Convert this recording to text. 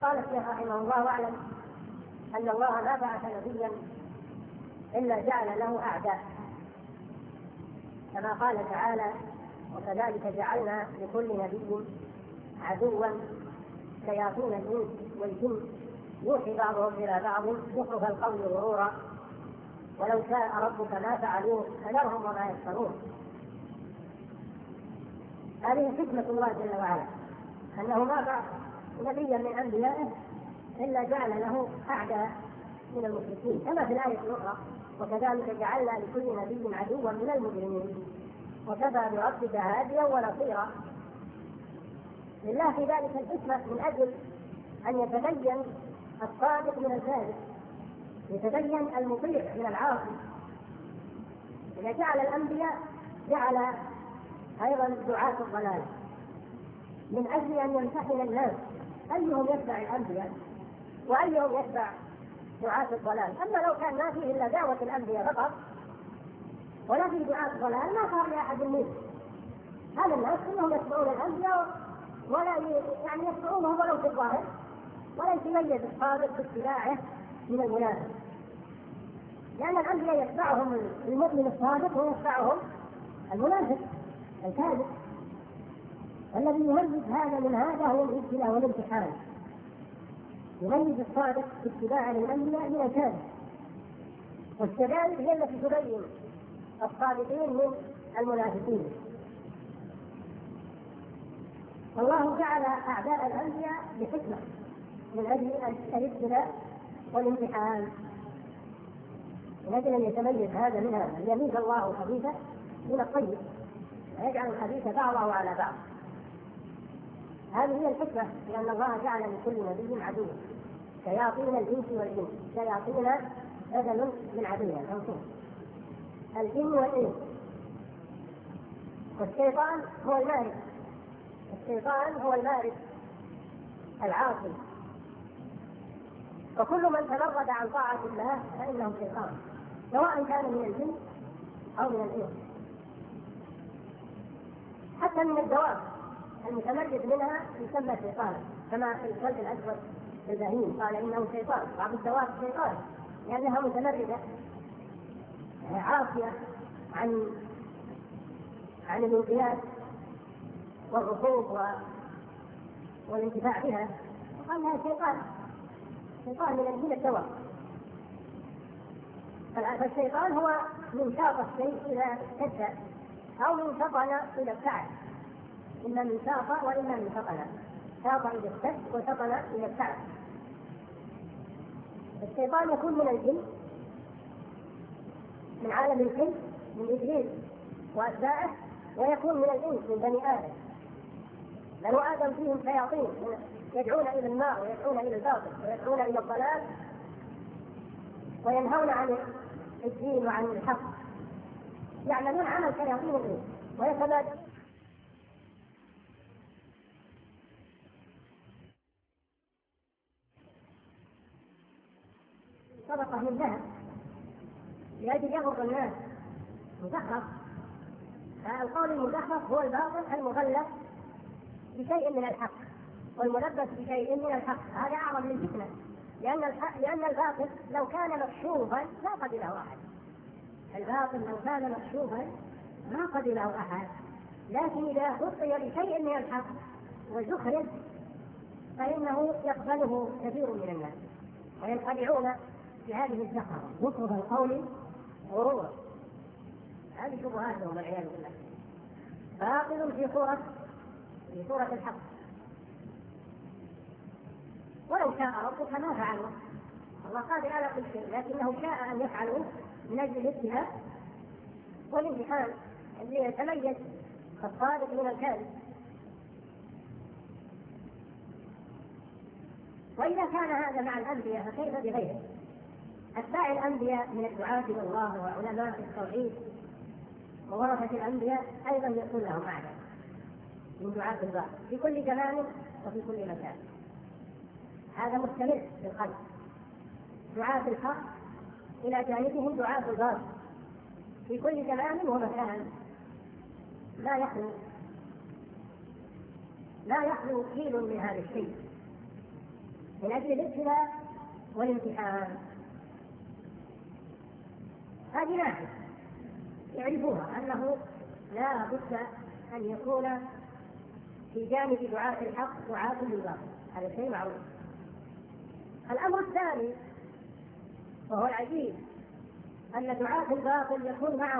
قال الشيخ رحمه الله واعلم أن الله ما بعث نبيا إلا جعل له أعداء، كما قال تعالى: وكذلك جعلنا لكل نبي عدوا شياطين الإنس والجن يوحي بعضهم إلى بعض زخرف القول غرورا ولو شاء ربك ما فعلوه فذرهم وما يفترون. هذه حكمة الله جل وعلا، أنه ما بعث نبيا من أنبيائه إلا جعل له أعداء من المشركين، كما في الآية الأخرى: وكذلك جعلنا لكل نبي عدوا من المجرمين وكفى بربك هاديا ونصيرا. لله في ذلك الحكمة من أجل أن يتبين الصادق من الكاذب، يتبين المطيع من العاصي. إذا جعل الأنبياء جعل أيضا دعاة الضلال من أجل أن يمتحن الناس أيهم يتبع الأنبياء وأيهم يتبع دعاة الضلال. أما لو كان ما فيه إلا دعوة الأنبياء فقط ولا فيه دعاة الضلال ما صار لأحد منهم. هذا الناس كلهم يتبعون الأنبياء ولا يعني يتبعونهم ولو في الظاهر، ولا يتميز الصادق باتباعه من المنافق، لأن الأنبياء يتبعهم المؤمن الصادق ويتبعهم المنافق الكاذب. والذي يميز هذا من هذا هو الابتلاء والامتحان، يميز الصادق باتباع للأنبياء من الكاذب. والشدائد هي التي تبين الصادقين من المنافقين. والله جعل أعداء الأنبياء بحكمة من أجل الابتلاء والامتحان، من أجل أن يتميز هذا من هذا، يميز الله الخبيث من الطيب ويجعل الخبيث بعضه على بعض. هذه هي الحكمة، لأن الله جعل لكل نبي عدوا شياطين الإنس والجن. شياطين بدل من عدوها منصوب، الجن والإنس. والشيطان هو المارد، الشيطان هو المارد العاصي، وكل من تمرد عن طاعة الله فإنه شيطان، سواء كان من الجن أو من الإنس. حتى من الدواب المتمرد منها يسمى شيطانا، كما في الكلب الأسود البهيم قال إنه شيطان. بعض الدواب شيطان لأنها متمردة عاصية عن الانقياد والركوب والانتفاع بها، وقال لها شيطان من الدواب. فالشيطان هو من شاط الشيء إلى كد أو من شطن إلى ابتعد، إما من شاط وإما من شطن. شاط إلى الكد وشطن إلى ابتعد. الشيطان يكون من الجن، من عالم الجن من إبليس وأتباعه، ويكون من الإنس من بني آدم. بنو آدم فيهم شياطين يدعون إلى النار ويدعون إلى الباطل ويدعون إلى الضلال وينهون عن الدين وعن الحق، يعملون عمل شياطين الإنس ويتبادلون. صدقة من ذهب لأجل يغر الناس مزخرف. القول المزخرف هو الباطل المغلف بشيء من الحق والملبس بشيء من الحق. هذا أعظم من الفتنة، لأن الباطل لو كان مكشوفا ما قبله أحد. الباطل لو كان مكشوفا ما قبله أحد، لكن إذا غطي بشيء من الحق وزخرف فإنه يقبله كثير من الناس وينخدعون بهذه الزخرفة، زخرف القول غرورا. هذه شبهاتهم والعياذ بالله. باطل في صورة الحق، ولو شاء ربك ما فعلوا. الله قادر على كل شيء، لكنه شاء أن يفعلوا من أجل الابتلاء والامتحان الذي يتميز الصادق من الكاذب. وإذا كان هذا مع الأنبياء فكيف بغيره؟ أتباع الأنبياء من الدعاة إلى الله وعلماء التوحيد وورثة الأنبياء أيضا يكون لهم أعداء من دعاة الباطل في كل زمان وفي كل مكان. هذا مستمر في القلب. دعاة الحق إلى جانبهم دعاة الباطل في كل زمان ومكان، لا يخلو جيل من هذا الشيء. من أجل الابتلاء والامتحان. هذه ناحية يعرفوها أنه لا بد أن يكون في جانب دعاة الحق دعاة للباطل، هذا شيء معروف. الأمر الثاني وهو العجيب أن دعاة الباطل يكون معهم